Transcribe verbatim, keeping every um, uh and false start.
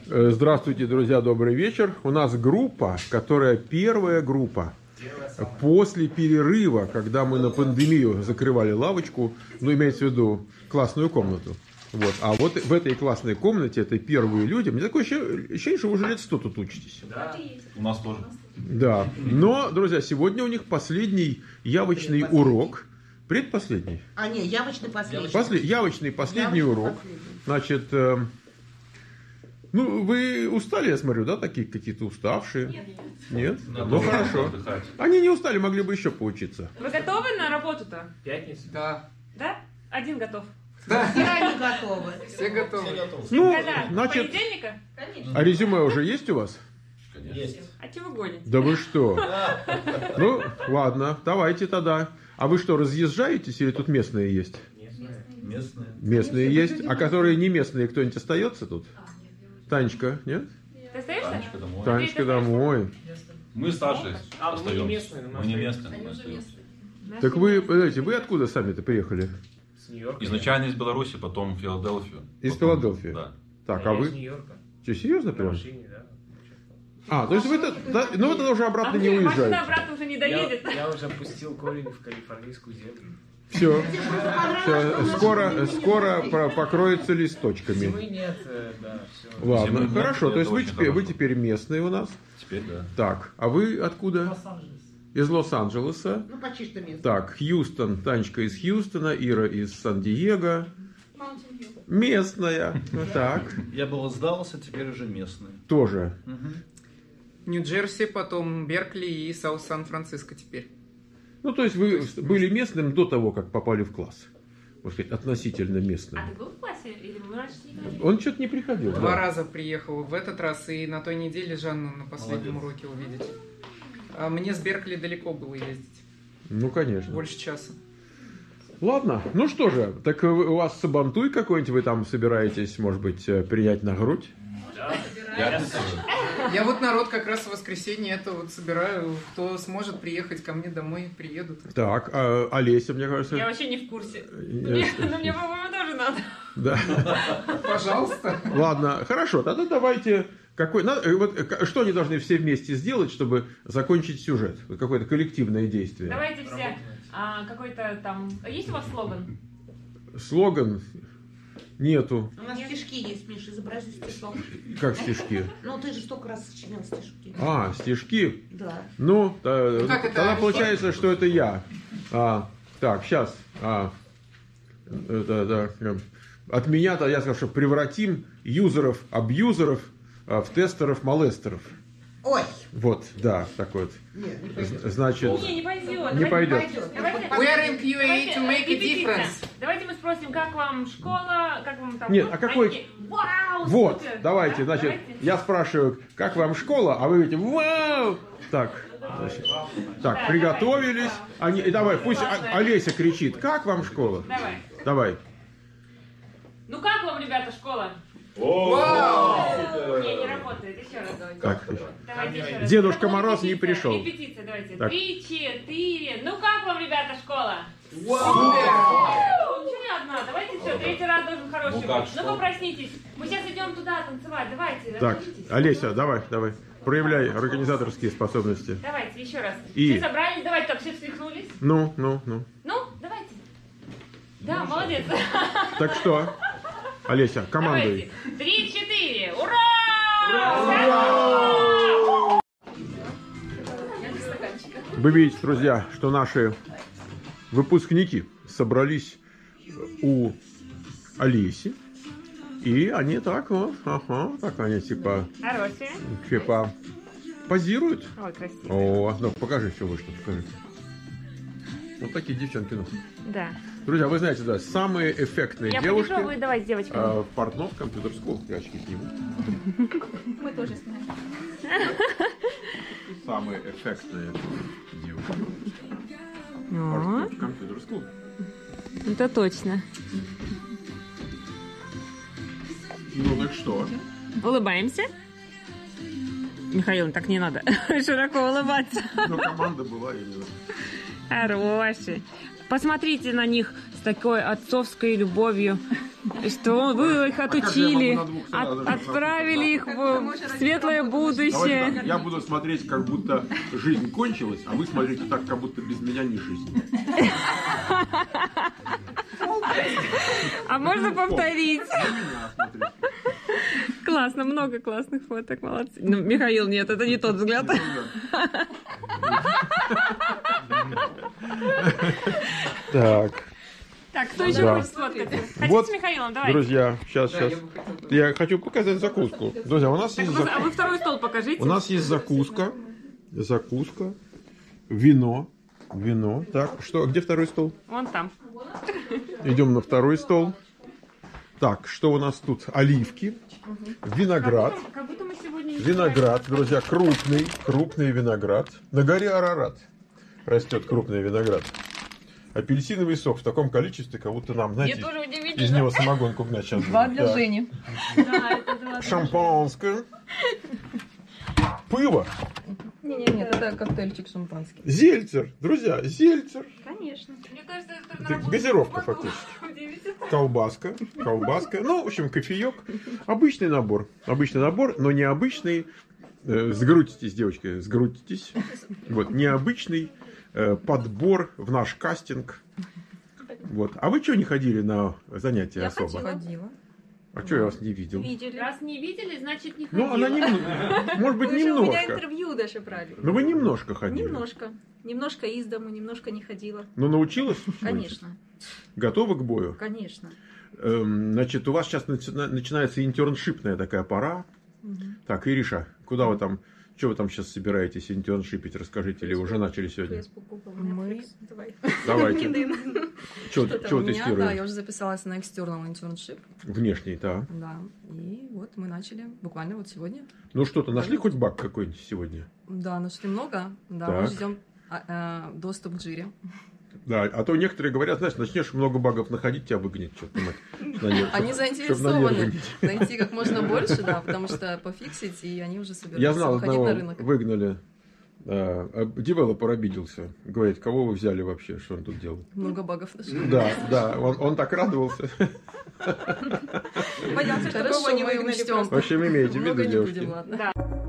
Здравствуйте, друзья, добрый вечер. У нас группа, которая первая группа после перерыва, когда мы на пандемию закрывали лавочку, ну, имеется в виду классную комнату. Вот. А вот в этой классной комнате, это первые люди. Мне такое ощущение, что вы уже лет сто тут учитесь. Да, у нас тоже. Да. Но, друзья, сегодня у них последний явочный урок. Предпоследний. А, нет, явочный последний. После... Явочный последний явочный урок. Последний. Значит, э... ну, вы устали, я смотрю, да, такие какие-то уставшие? Нет. Нет? Надо ну, хорошо. Отдыхать. Они не устали, могли бы еще поучиться. Вы готовы на работу-то? Пятница? Да. Да? Один готов. Да. Все они готовы. Все готовы. Все готовы. Ну, когда? значит... Понедельника? Конечно. А резюме уже есть у вас? Конечно. Есть. А чего вы гоните? Да вы что? Ну, ладно, давайте тогда. А вы что, разъезжаетесь или тут местные есть? Местные. Местные есть. А которые не местные, кто-нибудь остается тут? Танечка, нет? Ты остаешься? Танечка домой. Танечка домой. Мы старшие А, мы остаемся. не местные. Мы не местные. мы остаемся. Так вы, подождите, вы откуда сами-то приехали? С Нью-Йорка. Изначально из Беларуси, потом в Филадельфию. Из Потом- Филадельфии? Да. Так, А а я из вы? Нью-Йорка. Что, серьезно На прям? машине, да. А, то есть вы, да, ну вы тогда уже обратно А не машина уезжаете. обратно уже не Я, доедет. я уже опустил корень в калифорнийскую землю. Все, все, скоро, скоро про- покроется листочками. Зимы нет, э, да, все. Ладно, Зимы нет, хорошо, то есть это вы очень теперь, вы хорошо. теперь местные у нас. Теперь да. Так, а вы откуда? Из Лос-Анджелеса. Ну, почти что место. Так, Хьюстон, Танечка из Хьюстона, Ира из Сан-Диего. Местная. Вот так. Я был сдался, теперь уже местный. Тоже. Нью-Джерси, потом Беркли и Саут-Сан-Франциско теперь. Ну, то есть вы были местным до того, как попали в класс. Можно сказать, относительно местным. А ты был в классе? Или мы раньше не говорили? Он что-то не приходил. Два да. раза приехал в этот раз и на той неделе Жанну на последнем Молодец. уроке увидеть. А мне с Беркли далеко было ездить. Ну, конечно. Больше часа. Ладно, ну что же, так вы- у вас сабантуй какой-нибудь вы там собираетесь, может быть, э, принять на грудь? Пятница. Я вот народ как раз в воскресенье это вот собираю. Кто сможет приехать ко мне домой, приедут. Так, а Олеся, мне кажется... Я вообще не в курсе. э, Мне- Но мне, по-моему, тоже надо. Да. Пожалуйста. Ладно, хорошо, тогда давайте... Какой, надо, э, вот, э, что они должны все вместе сделать, чтобы закончить сюжет? Вот какое-то коллективное действие. Давайте все. а, какой-то там... Есть у вас слоган? Слоган нету. У нас стишки есть, Миша, изобрази стишок. Как стишки? Ну, ты же столько раз сочинял стишки. А, стишки. Да. Ну, та- Ну, как это? тогда получается, что это я. А, так, сейчас. А, это, да, прям. От меня-то я сказал, что превратим юзеров-абьюзеров а, в тестеров-молестеров. Ой. Вот, да, такой вот. Нет, не пойдет. З- Значит, Не, не пойдет. не Давайте- пойдет. Давайте, We are in Q A давайте, to make a репетиция. difference. Давайте мы спросим, как вам школа, как вам там... Нет, ну, а какой- знаете, Вау, Вот, супер. давайте, Да, значит, давайте. я спрашиваю, как вам школа, а вы говорите, вау! Так, значит, так, Да, приготовились. Они, и давай, пусть Классно. О- Олеся кричит, как вам школа? Давай. Давай. Ну как вам, ребята, школа? О, Не, не работает. Еще раз давайте. Так, Давайте еще раз. Дедушка Это была Мороз не репетиция. пришел. Репетиция, давайте. Так. Три, четыре. Ну как вам, ребята, школа? Супер! Ну, ничего не одна. Давайте все, третий раз должен хороший Ну как, быть. что? Ну попроснитесь. Мы сейчас идем туда танцевать. Давайте, Так, расскажитесь. Олеся, давай, давай. Проявляй организаторские способности. Давайте, еще раз. И- Все собрались, давайте, так, все встряхнулись. Ну, ну, ну. Ну, давайте. Да, молодец. Так что, Олеся, командуй. Давайте. Три, четыре. Ура! Вы видите, друзья, что наши выпускники собрались у Олеси. И они так вот, ага, так они типа, Хорошие. типа позируют. Ой, красиво. О, ну покажи все вышло, покажи. Вот такие девчонки у нас. Да. Друзья, вы знаете, да, самые эффектные Я девушки подержу, вы давайте, девочки. а, в Портнов Computer School. Я очки сниму. Мы тоже знаем. Самые эффектные девушки в О, Портнов Computer School. это точно. Ну так что? Улыбаемся. Михаил, так не надо широко улыбаться. Ну команда была именно. Хорошие. Посмотрите на них с такой отцовской любовью. Что вы их как же я отучили, могу на двух сразу от- же отправили их в, в светлое Давайте будущее. так, я буду смотреть, как будто жизнь кончилась, а вы смотрите так, как будто без меня не жизнь. А можно повторить? На меня смотрите. Классно, много классных фоток, молодцы. Ну, Михаил, нет, это не тот взгляд. Так, Так, кто еще Да. хочет сфоткаться? Хотите Вот, с Михаилом? Давайте. друзья, сейчас, Да, сейчас. я бы хотела тоже. Я хочу показать закуску. Друзья, у нас Так, есть вы- а закуска. вы второй стол покажите. У нас есть закуска, закуска, вино, вино. Так, что, где второй стол? Вон там. Идем на второй стол. Так, что у нас тут? Оливки, виноград. Как будто, как будто мы сегодня... не Виноград, друзья, крупный, крупный виноград. На горе Арарат растет крупный виноград. Апельсиновый сок в таком количестве, как будто нам, Мне знаете, тоже из удивительно. него самогонку гнать сейчас. Два будут. для Так. Жени. Да, это два. Шампанское. Пиво. Не, не, нет, это коктейльчик шампанский. Зельцер. Друзья, зельцер. Конечно. Мне кажется, это на Это работу газировка попаду. фактически. Удивительно. Колбаска. Колбаска. Ну, в общем, кофеек. Обычный набор. Обычный набор, но необычный. Э, сгрудитесь, девочки, сгрудитесь. Вот, необычный э, подбор в наш кастинг. Вот. А вы что не ходили на занятия Я особо? ходила. А что я вас не видел? Видели. Раз не видели, значит не ходила. Ну, она немного. Может быть, Вы же у меня немножко. интервью даже брали. Но вы немножко ходили. Немножко. Немножко из дому, немножко не ходила. Но научилась? Конечно, Готова к бою? конечно. Эм, Значит, у вас сейчас начина- начинается интерншипная такая пора. Мгм. Так, Ириша, куда вы там, что вы там сейчас собираетесь интерншипить, расскажите, или уже начали сегодня? Facebook, Google, Мы- Netflix. Давай. Давайте. LinkedIn. Что Что-то У вы меня, да, тестируете? я уже записалась на external internship, Внешний, да. да, и вот мы начали буквально вот сегодня. Ну что-то, нашли хоть баг какой-нибудь сегодня? Да, нашли много, да, Так. мы ждем а, э, доступ к Jira. Да, а то некоторые говорят, знаешь, начнешь много багов находить, тебя выгонят, что-то на нерв- Они чтоб- заинтересованы чтоб на нервы не- найти как можно больше, да, потому что пофиксить, и они уже собираются Я знал, выходить одного на рынок. выгнали. А, а девелопер обиделся. Говорит, кого вы взяли вообще, что он тут делал? Много багов нашли. Да, да, он, он так радовался. Боялся, что Хорошо, кого не мы выгнали учтем. В общем, имейте в виду, Много не девушки. будем, ладно. Да.